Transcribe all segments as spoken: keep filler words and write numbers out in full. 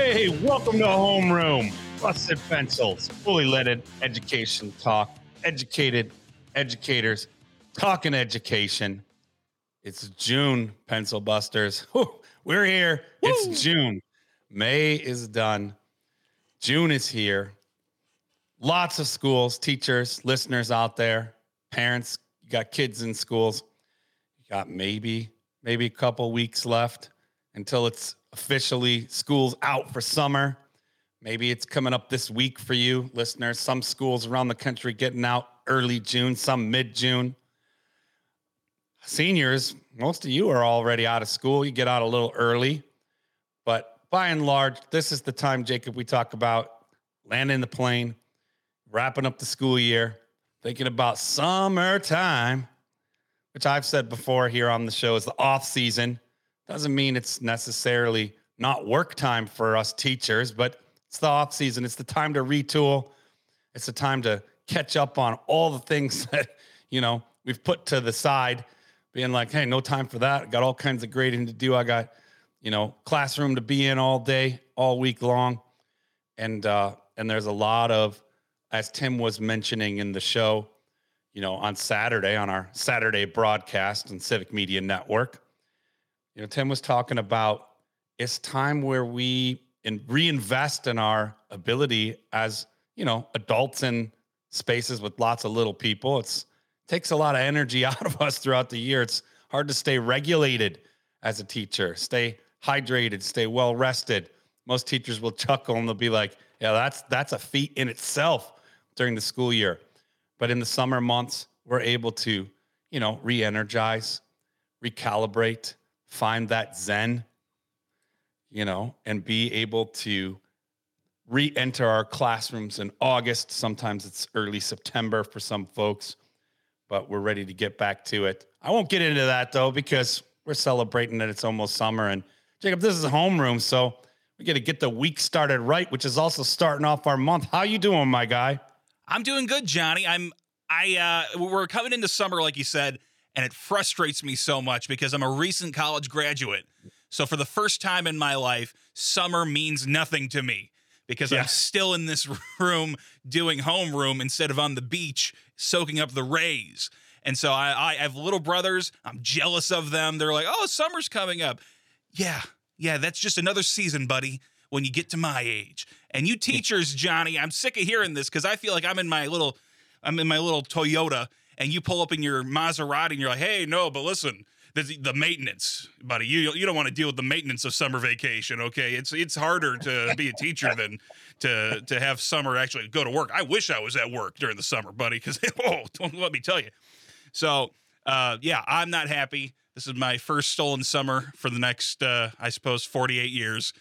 Hey, welcome to Homeroom. Busted Pencils, fully leaded education talk, educated educators talking education. It's June, Pencil Busters. Whew, we're here. Woo! It's June. May is done. June is here. Lots of schools, teachers, listeners out there, parents, you got kids in schools. You got maybe, maybe a couple weeks left until it's officially school's out for summer. Maybe it's coming up this week for you, listeners. Some schools around the country getting out early June, some mid-June. Seniors, most of you are already out of school. You get out a little early. But by and large, this is the time, Jacob, we talk about landing the plane, wrapping up the school year, thinking about summertime, which I've said before here on the show is the off season. Doesn't mean it's necessarily not work time for us teachers, but it's the off season. It's the time to retool. It's the time to catch up on all the things that, you know, we've put to the side, being like, hey, no time for that. Got all kinds of grading to do. I got, you know, classroom to be in all day, all week long. And, uh, and there's a lot of, as Tim was mentioning in the show, you know, on Saturday, on our Saturday broadcast on Civic Media Network, you know, Tim was talking about it's time where we in reinvest in our ability as, you know, adults in spaces with lots of little people. It's it takes a lot of energy out of us throughout the year. It's hard to stay regulated as a teacher, stay hydrated, stay well rested. Most teachers will chuckle and they'll be like, yeah, that's that's a feat in itself during the school year. But in the summer months, we're able to, you know, re-energize, recalibrate, find that zen, you know, and be able to re-enter our classrooms in August. Sometimes it's early September for some folks, but we're ready to get back to it. I won't get into that though, because we're celebrating that it's almost summer. And Jacob, this is a homeroom, so we got to get the week started right, which is also starting off our month. How you doing, my guy? I'm doing good, Johnny. I'm I uh we're coming into summer, like you said, and it frustrates me so much because I'm a recent college graduate. So for the first time in my life, summer means nothing to me because yeah. I'm still in this room doing homeroom instead of on the beach soaking up the rays. And so I, I have little brothers. I'm jealous of them. They're like, oh, summer's coming up. Yeah, yeah, that's just another season, buddy, when you get to my age. And you teachers, Johnny, I'm sick of hearing this because I feel like I'm in my little, I'm in my little Toyota, and you pull up in your Maserati, and you're like, hey, no, but listen, the, the maintenance, buddy, you you don't want to deal with the maintenance of summer vacation, okay? It's it's harder to be a teacher than to to have summer actually go to work. I wish I was at work during the summer, buddy, because, oh, don't let me tell you. So, uh, yeah, I'm not happy. This is my first stolen summer for the next, uh, I suppose, forty-eight years.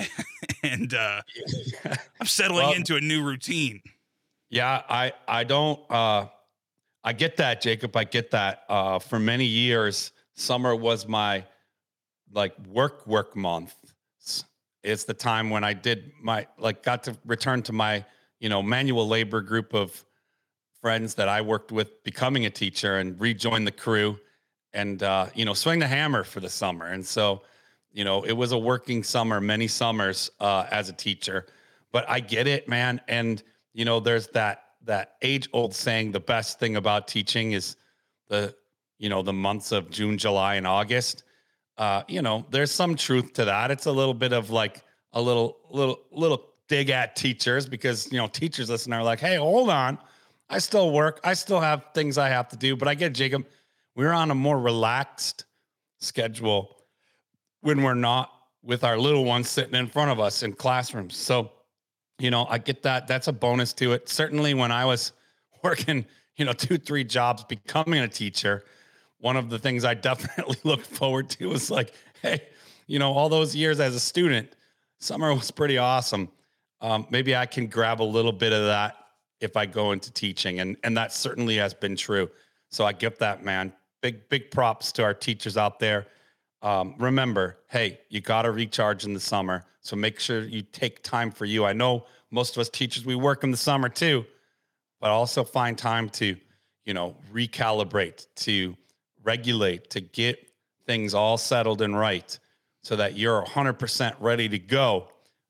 and uh, I'm settling well, into a new routine. Yeah, I, I don't, uh, I get that, Jacob. I get that. Uh, for many years, summer was my like work, work month. It's the time when I did my, like, got to return to my, you know, manual labor group of friends that I worked with becoming a teacher and rejoin the crew and, uh, you know, swing the hammer for the summer. And so, you know, it was a working summer, many summers uh, as a teacher, but I get it, man. And, you know, there's that, that age old saying, the best thing about teaching is the, you know, the months of June, July, and August. Uh, you know, there's some truth to that. It's a little bit of like a little, little, little dig at teachers because, you know, teachers listen are like, hey, hold on. I still work. I still have things I have to do, but I get Jacob. We're on a more relaxed schedule when we're not with our little ones sitting in front of us in classrooms. So, you know, I get that. That's a bonus to it. Certainly when I was working, you know, two, three jobs, becoming a teacher, one of the things I definitely looked forward to was like, hey, you know, all those years as a student, summer was pretty awesome. Um, maybe I can grab a little bit of that if I go into teaching. And, and that certainly has been true. So I get that, man. Big, big props to our teachers out there. Um, remember, hey, you got to recharge in the summer. So make sure you take time for you. I know most of us teachers, we work in the summer too, but also find time to, you know, recalibrate, to regulate, to get things all settled and right so that you're one hundred percent ready to go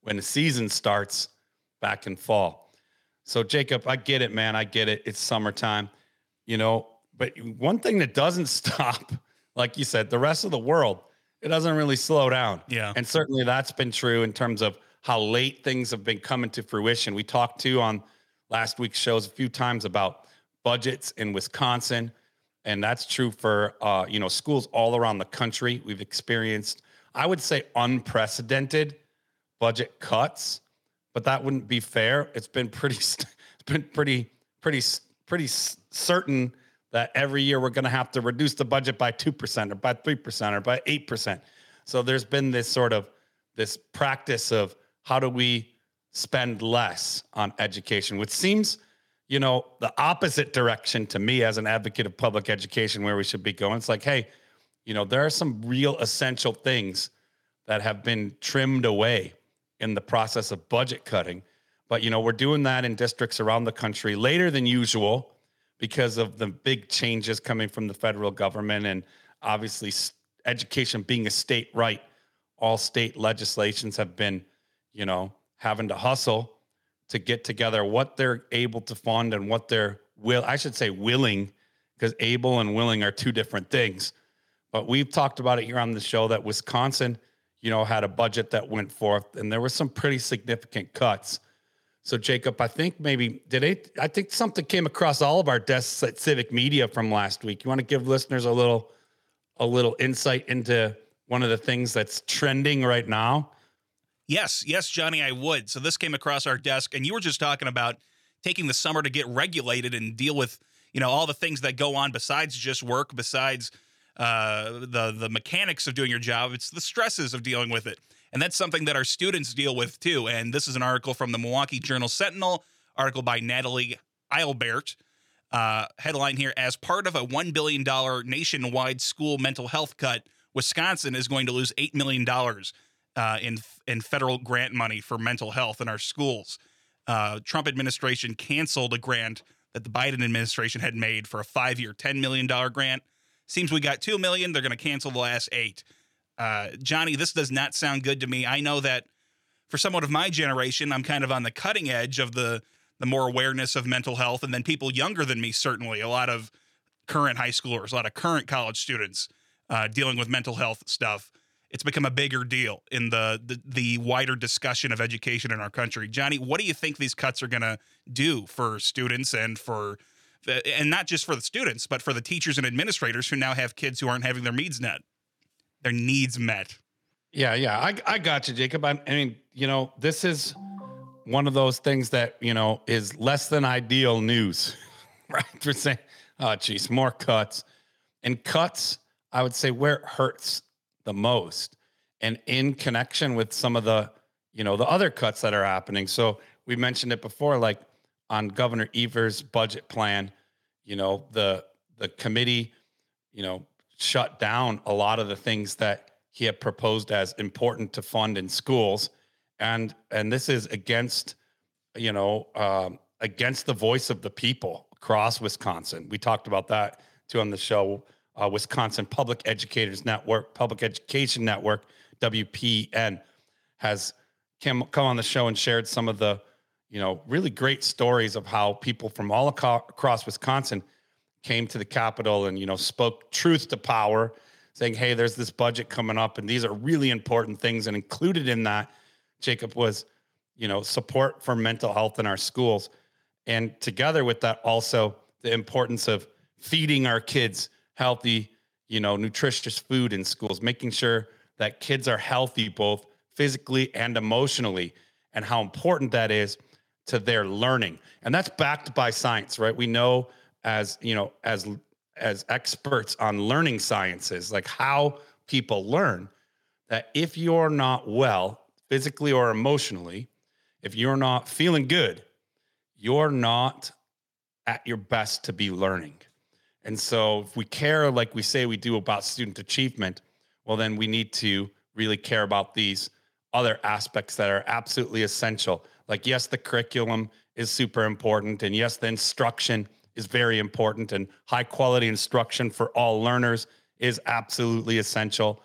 when the season starts back in fall. So, Jacob, I get it, man. I get it. It's summertime, you know, but one thing that doesn't stop, like you said, the rest of the world, it doesn't really slow down. Yeah. And certainly that's been true in terms of how late things have been coming to fruition. We talked to on last week's shows a few times about budgets in Wisconsin. And that's true for, uh, you know, schools all around the country. We've experienced, I would say, unprecedented budget cuts, but that wouldn't be fair. It's been pretty, it's been pretty, pretty, pretty certain that every year we're going to have to reduce the budget by two percent or by three percent or by eight percent. So there's been this sort of this practice of how do we spend less on education, which seems, you know, the opposite direction to me as an advocate of public education, where we should be going. It's like, hey, you know, there are some real essential things that have been trimmed away in the process of budget cutting. But, you know, we're doing that in districts around the country later than usual because of the big changes coming from the federal government, and obviously education being a state right. All state legislations have been, you know, having to hustle to get together what they're able to fund and what they're will, I should say willing, because able and willing are two different things. But we've talked about it here on the show that Wisconsin, you know, had a budget that went forth and there were some pretty significant cuts. So, Jacob, I think maybe did it, I think something came across all of our desks at Civic Media from last week. You want to give listeners a little, a little insight into one of the things that's trending right now? Yes, yes, Johnny, I would. So this came across our desk, and you were just talking about taking the summer to get regulated and deal with, you know, all the things that go on besides just work, besides uh, the the mechanics of doing your job. It's the stresses of dealing with it. And that's something that our students deal with too. And this is an article from the Milwaukee Journal Sentinel, article by Natalie Eilbert. Uh, headline here: as part of a one billion dollars nationwide school mental health cut, Wisconsin is going to lose eight million dollars uh, in in federal grant money for mental health in our schools. Uh, Trump administration canceled a grant that the Biden administration had made for a five-year, ten million dollars grant. Seems we got two million dollars. They're going to cancel the last eight. Uh, Johnny, this does not sound good to me. I know that for someone of my generation, I'm kind of on the cutting edge of the the more awareness of mental health. And then people younger than me, certainly, a lot of current high schoolers, a lot of current college students uh, dealing with mental health stuff. It's become a bigger deal in the, the the wider discussion of education in our country. Johnny, what do you think these cuts are going to do for students and for, and not just for the students, but for the teachers and administrators who now have kids who aren't having their needs met? Their needs met. Yeah, yeah. I, I got you, Jacob. I, I mean, you know, this is one of those things that, you know, is less than ideal news, right? We're saying, oh, geez, more cuts. And cuts, I would say, where it hurts the most and in connection with some of the, you know, the other cuts that are happening. So we mentioned it before, like on Governor Evers' budget plan, you know, the the committee, you know, shut down a lot of the things that he had proposed as important to fund in schools. And, and this is against, you know, um, against the voice of the people across Wisconsin. We talked about that too on the show. Uh, Wisconsin Public Educators Network, Public Education Network, W P N, has come, come on the show and shared some of the, you know, really great stories of how people from all aco- across Wisconsin came to the Capitol and, you know, spoke truth to power, saying, hey, there's this budget coming up and these are really important things. And included in that, Jacob, was, you know, support for mental health in our schools. And together with that, also the importance of feeding our kids healthy, you know, nutritious food in schools, making sure that kids are healthy, both physically and emotionally, and how important that is to their learning. And that's backed by science, right? We know as, you know, as, as experts on learning sciences, like how people learn, that if you're not well, physically or emotionally, if you're not feeling good, you're not at your best to be learning. And so if we care like we say we do about student achievement, well, then we need to really care about these other aspects that are absolutely essential. Like, yes, the curriculum is super important. And yes, the instruction is very important. And high quality instruction for all learners is absolutely essential.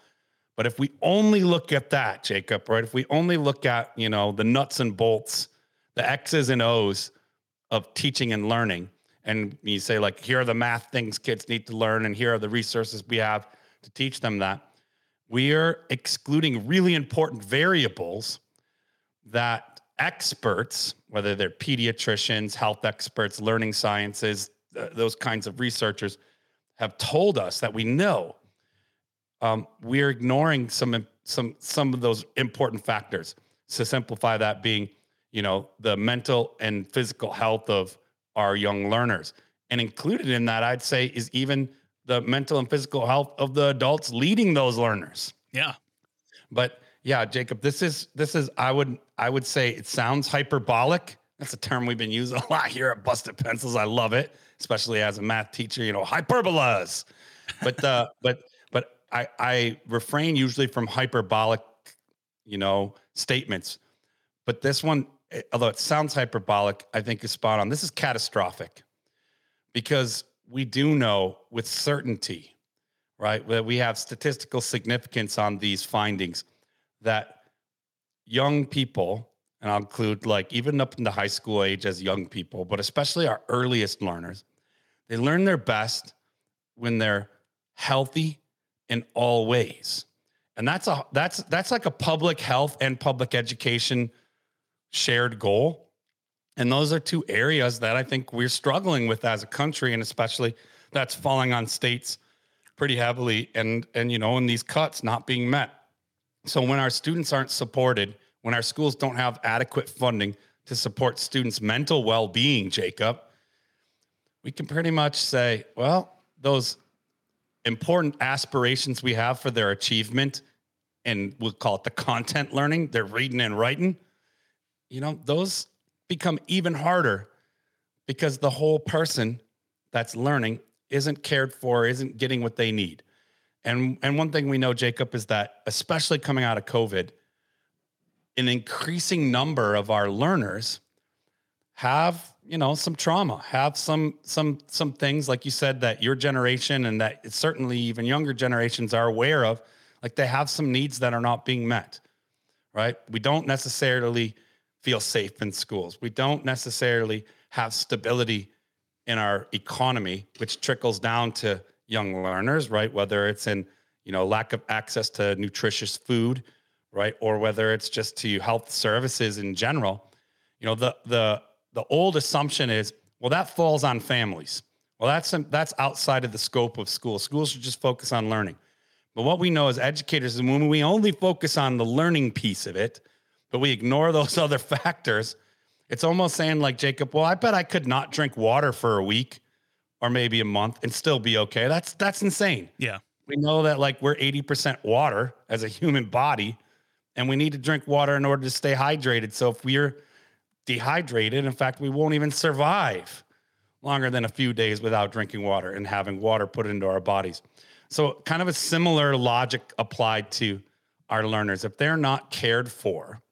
But if we only look at that, Jacob, right? If we only look at, you know, the nuts and bolts, the X's and O's of teaching and learning, and you say, like, here are the math things kids need to learn, and here are the resources we have to teach them that, we are excluding really important variables that experts, whether they're pediatricians, health experts, learning sciences, th- those kinds of researchers, have told us that we know. Um, we're ignoring some some some of those important factors. To simplify that being, you know, the mental and physical health of our young learners. And included in that, I'd say, is even the mental and physical health of the adults leading those learners. Yeah. But yeah, Jacob, this is this is I would I would say it sounds hyperbolic. That's a term we've been using a lot here at Busted Pencils. I love it, especially as a math teacher, you know, hyperbolas. But uh but but I I refrain usually from hyperbolic, you know, statements. But this one, although it sounds hyperbolic, I think is spot on. This is catastrophic because we do know with certainty, right, that we have statistical significance on these findings that young people, and I'll include like even up into high school age as young people, but especially our earliest learners, they learn their best when they're healthy in all ways. And that's a that's that's like a public health and public education shared goal. And those are two areas that I think we're struggling with as a country, and especially that's falling on states pretty heavily, and and you know, in these cuts not being met. So when our students aren't supported, when our schools don't have adequate funding to support students' mental well-being, Jacob, we can pretty much say, well, those important aspirations we have for their achievement, and we'll call it the content learning, they're reading and writing, you know, those become even harder because the whole person that's learning isn't cared for, isn't getting what they need. And and one thing we know, Jacob, is that especially coming out of COVID, an increasing number of our learners have, you know, some trauma, have some some some things, like you said, that your generation and that certainly even younger generations are aware of, like they have some needs that are not being met, right? We don't necessarily feel safe in schools. We don't necessarily have stability in our economy, which trickles down to young learners, right? Whether it's in, you know, lack of access to nutritious food, right? Or whether it's just to health services in general. You know, the the the old assumption is, well, that falls on families. Well, that's that's outside of the scope of schools. Schools should just focus on learning. But what we know as educators is when we only focus on the learning piece of it, but we ignore those other factors, it's almost saying like, Jacob, well, I bet I could not drink water for a week or maybe a month and still be okay. That's that's insane. Yeah. We know that like we're eighty percent water as a human body, and we need to drink water in order to stay hydrated. So if we're dehydrated, in fact, we won't even survive longer than a few days without drinking water and having water put into our bodies. So kind of a similar logic applied to our learners. If they're not cared for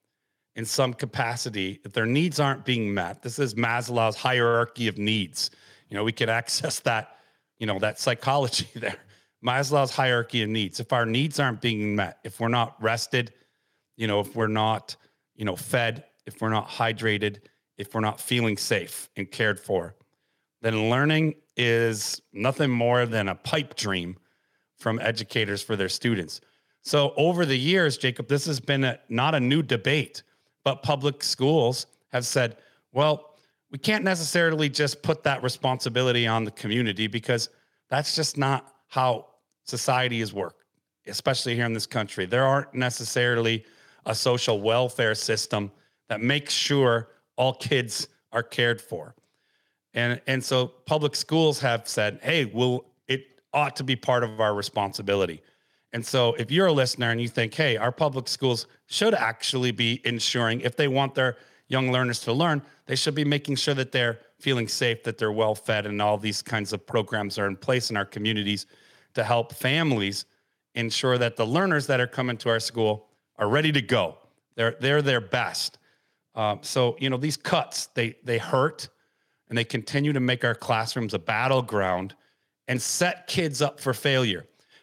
in some capacity, if their needs aren't being met, this is Maslow's hierarchy of needs. You know, we could access that, you know, that psychology there. Maslow's hierarchy of needs. If our needs aren't being met, if we're not rested, you know, if we're not, you know, fed, if we're not hydrated, if we're not feeling safe and cared for, then learning is nothing more than a pipe dream from educators for their students. So over the years, Jacob, this has been a, not a new debate, but public schools have said, well, we can't necessarily just put that responsibility on the community because that's just not how society is worked, especially here in this country. There aren't necessarily a social welfare system that makes sure all kids are cared for. And, and so public schools have said, hey, well, it ought to be part of our responsibility. And so if you're a listener and you think, hey, our public schools should actually be ensuring, if they want their young learners to learn, they should be making sure that they're feeling safe, that they're well fed, and all these kinds of programs are in place in our communities to help families ensure that the learners that are coming to our school are ready to go. They're they're their best. Um, so, you know, these cuts, they they hurt, and they continue to make our classrooms a battleground and set kids up for failure.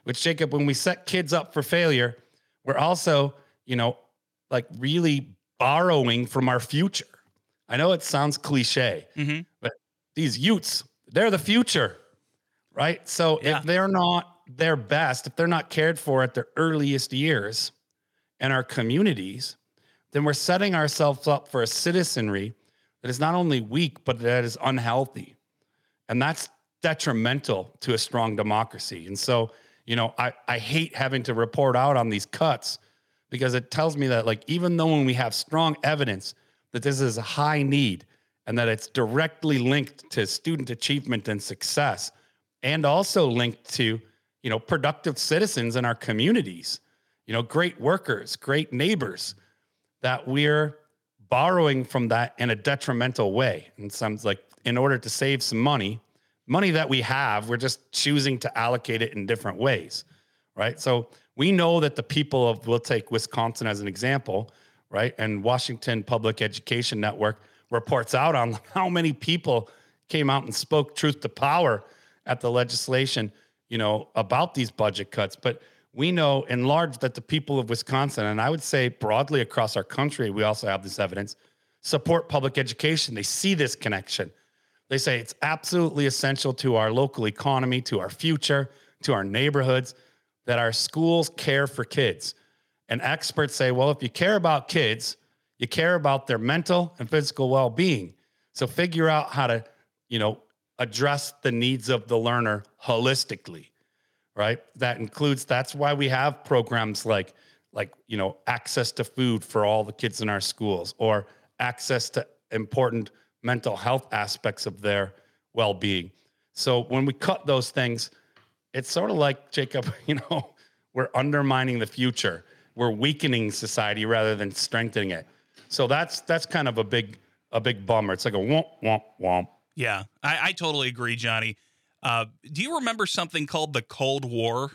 which, Jacob, when we set kids up for failure, we're also, you know, like really borrowing from our future. I know it sounds cliche, Mm-hmm. but these youths, they're the future, right? So Yeah. if they're not their best, if they're not cared for at their earliest years in our communities, then we're setting ourselves up for a citizenry that is not only weak, but that is unhealthy. And that's detrimental to a strong democracy. And so, you know, I, I hate having to report out on these cuts because it tells me that, like, even though when we have strong evidence that this is a high need and that it's directly linked to student achievement and success, and also linked to, you know, productive citizens in our communities, you know, great workers, great neighbors, that we're borrowing from that in a detrimental way. And sounds like, in order to save some money, money that we have, we're just choosing to allocate it in different ways, right? So we know that the people of, we'll take Wisconsin as an example, right? And Washington Public Education Network reports out on how many people came out and spoke truth to power at the legislation, you know, about these budget cuts. But we know in large that the people of Wisconsin, and I would say broadly across our country, we also have this evidence, support public education. They see this connection. They say it's absolutely essential to our local economy, to our future, to our neighborhoods, that our schools care for kids. And experts say, well, if you care about kids, you care about their mental and physical well-being. So figure out how to, you know, address the needs of the learner holistically, right? That includes, that's why we have programs like, like, you know, access to food for all the kids in our schools, or access to important mental health aspects of their well-being. So when we cut those things, it's sort of like, Jacob, you know, we're undermining the future. We're weakening society rather than strengthening it. So that's that's kind of a big a big bummer. It's like a womp womp womp. Yeah, I, I totally agree, Johnny. Uh, do you remember something called the Cold War?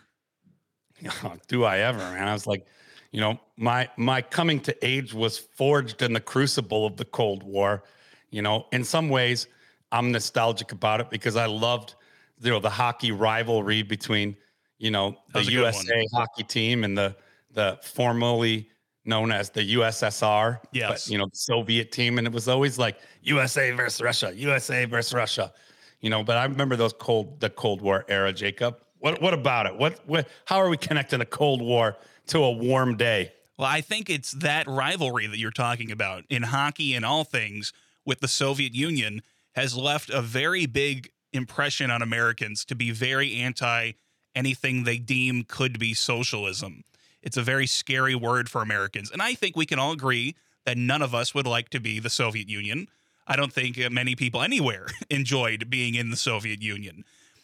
Do I ever, man? I was like, you know, my my coming to age was forged in the crucible of the Cold War. You know, in some ways, I'm nostalgic about it because I loved, you know, the hockey rivalry between, you know, the U S A hockey team and the the formerly known as the U S S R, yes, but, you know, the Soviet team. And it was always like U S A versus Russia, U S A versus Russia, you know, but I remember those cold, the Cold War era, Jacob. What, what about it? What, what, how are we connecting the Cold War to a warm day? Well, I think it's that rivalry that you're talking about in hockey and all things with the Soviet Union has left a very big impression on Americans to be very anti anything they deem could be socialism. It's a very scary word for Americans. And I think we can all agree that none of us would like to be the Soviet Union. I don't think many people anywhere enjoyed being in the Soviet Union.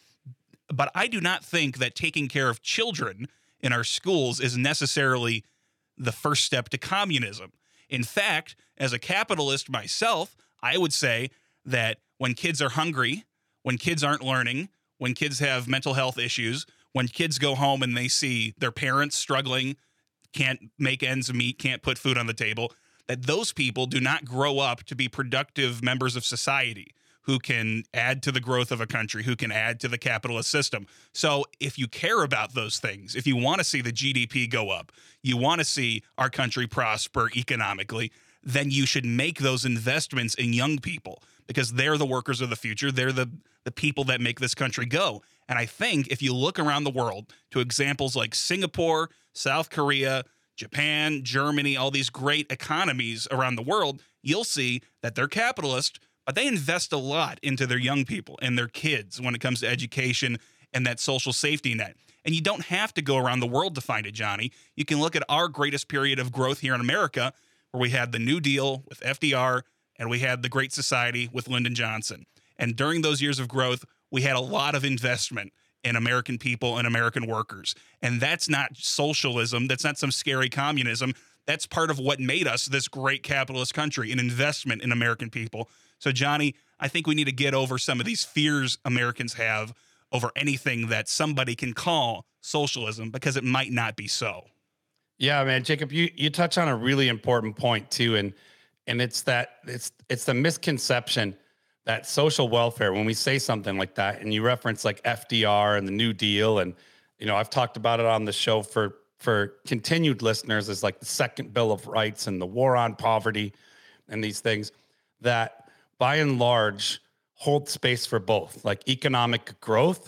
But I do not think that taking care of children in our schools is necessarily the first step to communism. In fact, as a capitalist myself, I would say that when kids are hungry, when kids aren't learning, when kids have mental health issues, when kids go home and they see their parents struggling, can't make ends meet, can't put food on the table, that those people do not grow up to be productive members of society who can add to the growth of a country, who can add to the capitalist system. So if you care about those things, if you want to see the G D P go up, you want to see our country prosper economically, then you should make those investments in young people because they're the workers of the future. They're the, the people that make this country go. And I think if you look around the world to examples like Singapore, South Korea, Japan, Germany, all these great economies around the world, you'll see that they're capitalist, but they invest a lot into their young people and their kids when it comes to education and that social safety net. And you don't have to go around the world to find it, Johnny. You can look at our greatest period of growth here in America, where we had the New Deal with F D R and we had the Great Society with Lyndon Johnson. And during those years of growth, we had a lot of investment in American people and American workers. And that's not socialism. That's not some scary communism. That's part of what made us this great capitalist country, an investment in American people. So, Johnny, I think we need to get over some of these fears Americans have over anything that somebody can call socialism, because it might not be so. Yeah, man, Jacob, you you touch on a really important point too, and and it's that it's it's the misconception that social welfare, when we say something like that, and you reference like F D R and the New Deal, and you know, I've talked about it on the show for for continued listeners is like the second Bill of Rights and the war on poverty and these things that by and large hold space for both like economic growth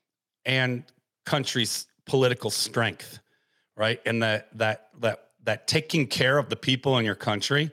and country's political strength, right? And that that that that taking care of the people in your country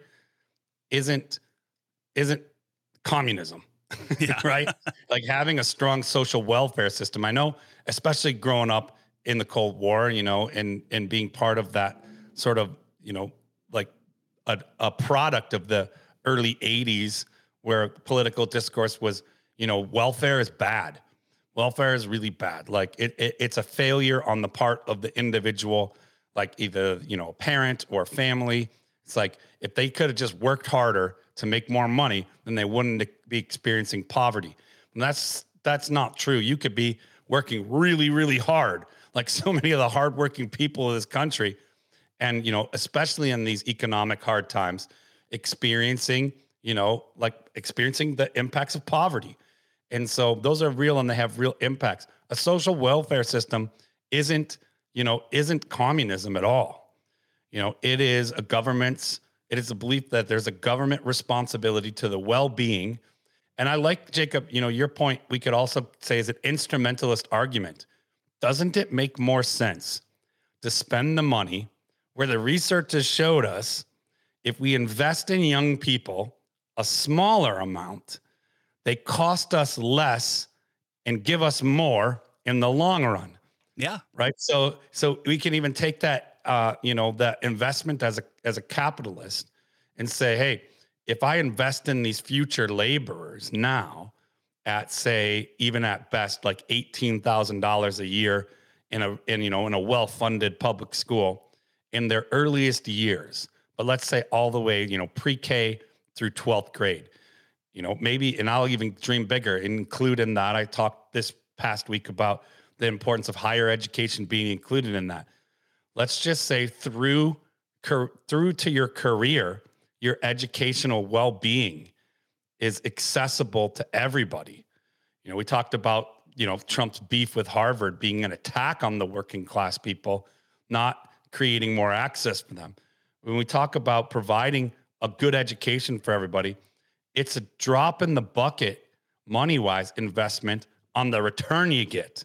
isn't isn't communism. Yeah. Right? Like having a strong social welfare system. I know, especially growing up in the Cold War, you know, and and being part of that sort of, you know, like a, a product of the early eighties where political discourse was, you know, welfare is bad. Welfare is really bad. Like it, it it's a failure on the part of the individual, like either, you know, a parent or family. It's like if they could have just worked harder to make more money, then they wouldn't be experiencing poverty. And that's that's not true. You could be working really, really hard, like so many of the hardworking people of this country, and you know, especially in these economic hard times, experiencing, you know, like experiencing the impacts of poverty. And so those are real and they have real impacts. A social welfare system isn't, you know, isn't communism at all. You know, it is a government's, it is a belief that there's a government responsibility to the well-being. And I like, Jacob, you know, your point, we could also say is an instrumentalist argument. Doesn't it make more sense to spend the money where the research has showed us if we invest in young people a smaller amount, they cost us less and give us more in the long run. Yeah. Right. So, so we can even take that, uh, you know, that investment as a, as a capitalist and say, hey, if I invest in these future laborers now at, say, even at best, like eighteen thousand dollars a year in a, in, you know, in a well-funded public school in their earliest years, but let's say all the way, you know, pre-K through twelfth grade, you know, maybe, and I'll even dream bigger, include in that. I talked this past week about the importance of higher education being included in that. Let's just say through, through to your career, your educational well-being is accessible to everybody. You know, we talked about, you know, Trump's beef with Harvard being an attack on the working class people, not creating more access for them. When we talk about providing a good education for everybody, it's a drop in the bucket, money-wise investment on the return you get.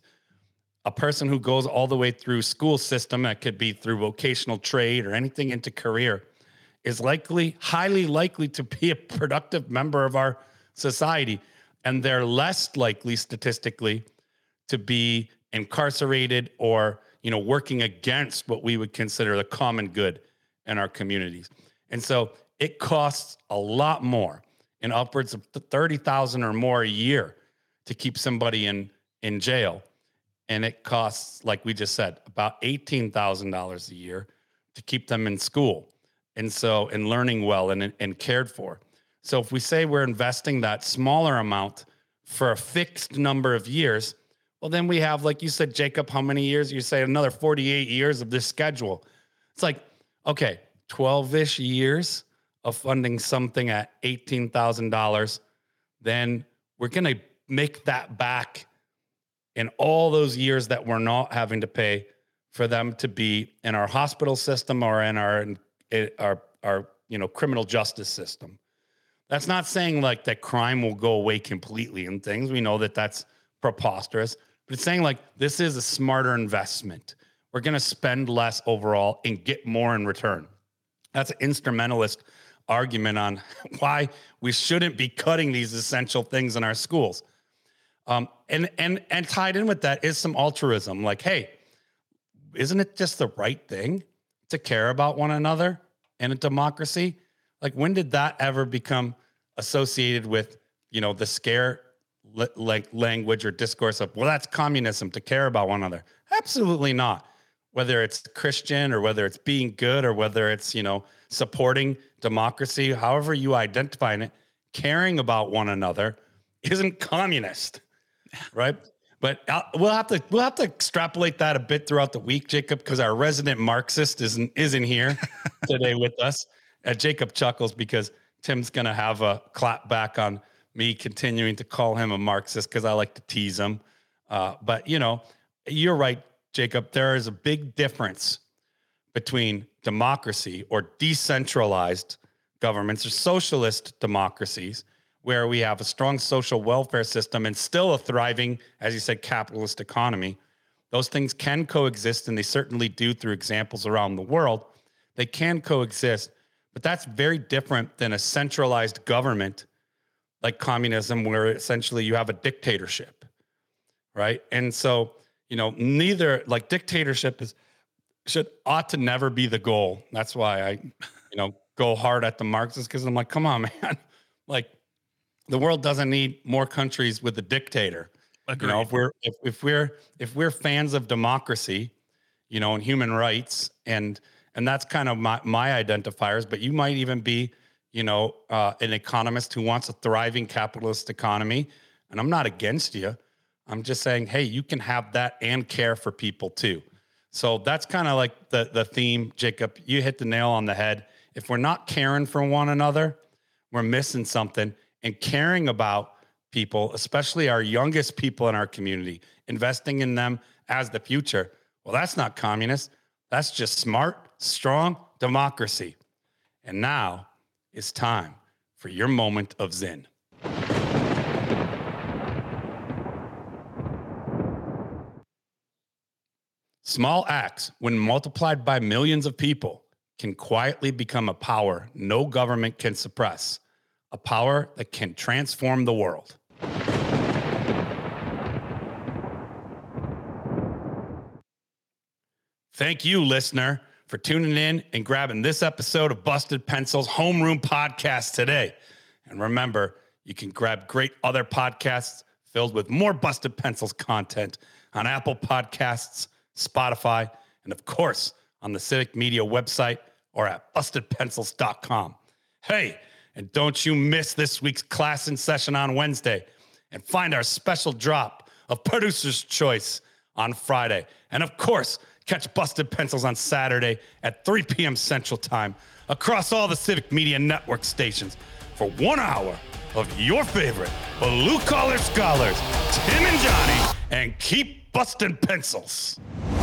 A person who goes all the way through school system, that could be through vocational trade or anything into career, is likely, highly likely to be a productive member of our society. And they're less likely statistically to be incarcerated or, you know, working against what we would consider the common good in our communities. And so it costs a lot more, in upwards of thirty thousand or more a year, to keep somebody in, in jail. And it costs, like we just said, about eighteen thousand dollars a year to keep them in school. And so, and learning well and, and cared for. So if we say we're investing that smaller amount for a fixed number of years, well, then we have, like you said, Jacob, how many years? You say another forty-eight years of this schedule. It's like, okay, twelve-ish years of funding something at eighteen thousand dollars. Then we're going to make that back in all those years that we're not having to pay for them to be in our hospital system or in our, in our, our, you know, criminal justice system. That's not saying like that crime will go away completely and things. We know that that's preposterous, but it's saying like this is a smarter investment. We're going to spend less overall and get more in return. That's an instrumentalist argument on why we shouldn't be cutting these essential things in our schools. Um, and, and, and tied in with that is some altruism. Like, hey, isn't it just the right thing to care about one another in a democracy? Like, when did that ever become associated with, you know, the scare li- like language or discourse of, well, that's communism, to care about one another? Absolutely not. Whether it's Christian or whether it's being good or whether it's, you know, supporting democracy, however you identify it, caring about one another isn't communist, right? But I'll, we'll have to we'll have to extrapolate that a bit throughout the week, Jacob, because our resident Marxist isn't isn't here today with us. Uh, Jacob chuckles because Tim's gonna have a clap back on me continuing to call him a Marxist because I like to tease him. Uh, but you know, you're right, Jacob, there is a big difference between democracy or decentralized governments or socialist democracies, where we have a strong social welfare system and still a thriving, as you said, capitalist economy. Those things can coexist, and they certainly do through examples around the world. They can coexist, but that's very different than a centralized government like communism, where essentially you have a dictatorship, right? And so, you know, neither, like dictatorship is, should, ought to never be the goal. That's why I, you know, go hard at the Marxists, because I'm like, come on, man. Like, the world doesn't need more countries with a dictator. Agreed. You know, if we're if, if we're if we're fans of democracy, you know, and human rights, and and that's kind of my my identifiers. But you might even be, you know, uh, an economist who wants a thriving capitalist economy, and I'm not against you. I'm just saying, hey, you can have that and care for people too. So that's kind of like the the theme, Jacob. You hit the nail on the head. If we're not caring for one another, we're missing something. And caring about people, especially our youngest people in our community, investing in them as the future, well, that's not communist. That's just smart, strong democracy. And now it's time for your moment of Zen. Small acts, when multiplied by millions of people, can quietly become a power no government can suppress. A power that can transform the world. Thank you, listener, for tuning in and grabbing this episode of Busted Pencil's Homeroom Podcast today. And remember, you can grab great other podcasts filled with more Busted Pencils content on Apple Podcasts, Spotify, and of course, on the Civic Media website or at busted pencils dot com. Hey, and don't you miss this week's class in session on Wednesday, and find our special drop of Producer's Choice on Friday. And of course, catch Busted Pencils on Saturday at three p.m. Central Time across all the Civic Media Network stations for one hour of your favorite blue-collar scholars, Tim and Johnny, and keep busting pencils.